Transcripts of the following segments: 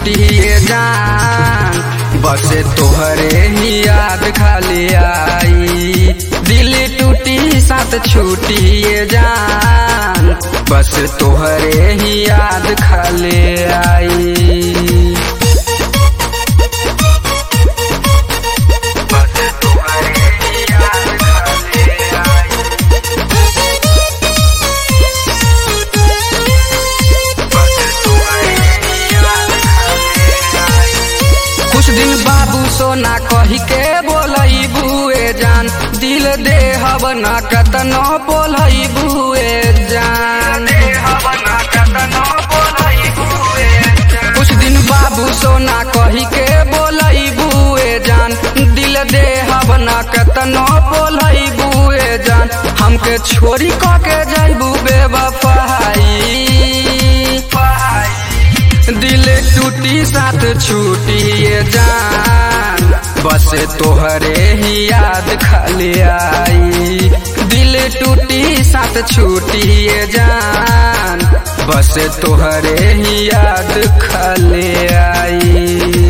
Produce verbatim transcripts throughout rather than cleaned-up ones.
छूटिए जान, बस तोहरे ही याद खाली आई। दिल टूटी साथ छूटिए जान, बस तोहरे ही याद खाली आई। कुछ दिन बाबू सोना कही के बोलई बुए जान, दिल दे हब न कतनो बोलई बुए जान। कुछ दिन बाबू सोना कही के बोलई बुए जान, दिल दे हब न कतनो बोलई बुए जान। हमके छोरी क के जाइबू बेवफाई, दिल टूटी साथ छूटिए जान, बस तोहरे ही याद खाली आई। दिल टूटी साथ छूटिए जान, बस तोहरे ही याद खाली आई।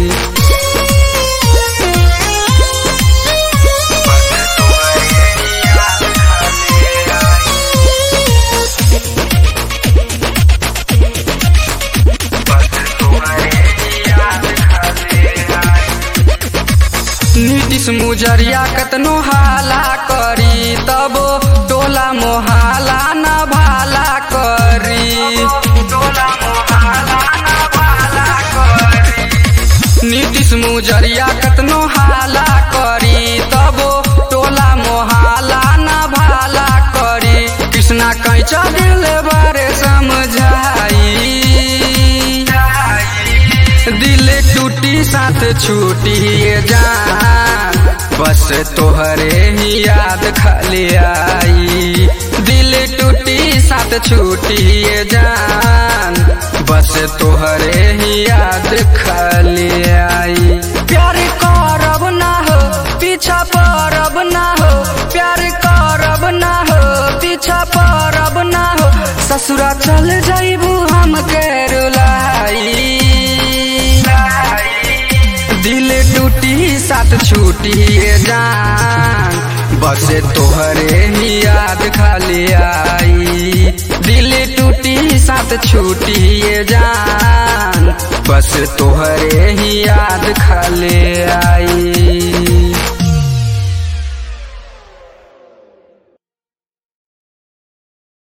नीतीश मुजरिया कतनो हाला करी, तब टोला मोहाला न भाला करी। नीतीश मुजरिया कतनो हाला करी, तब टोला मोहाला न भाला करी। कृष्णा कैचा दिल बारे समझाई, दिल टूटी साथ छूटिए जान, बस तोहरे ही याद खाली आई। दिल टूटी साथ छूटिए जान, बस तोहरे ही याद खाली आई। प्यार करब ना हो पीछा परब ना हो, प्यार करब ना हो पीछा परब ना हो। ससुरा चल जाइबू हमके रुलाई, दिल टूटी साथ छूटिए जान, बस तोहरे ही याद खाली आई। दिल टूटी साथ छूटिए जान, बस तोहरे ही याद खाली आई।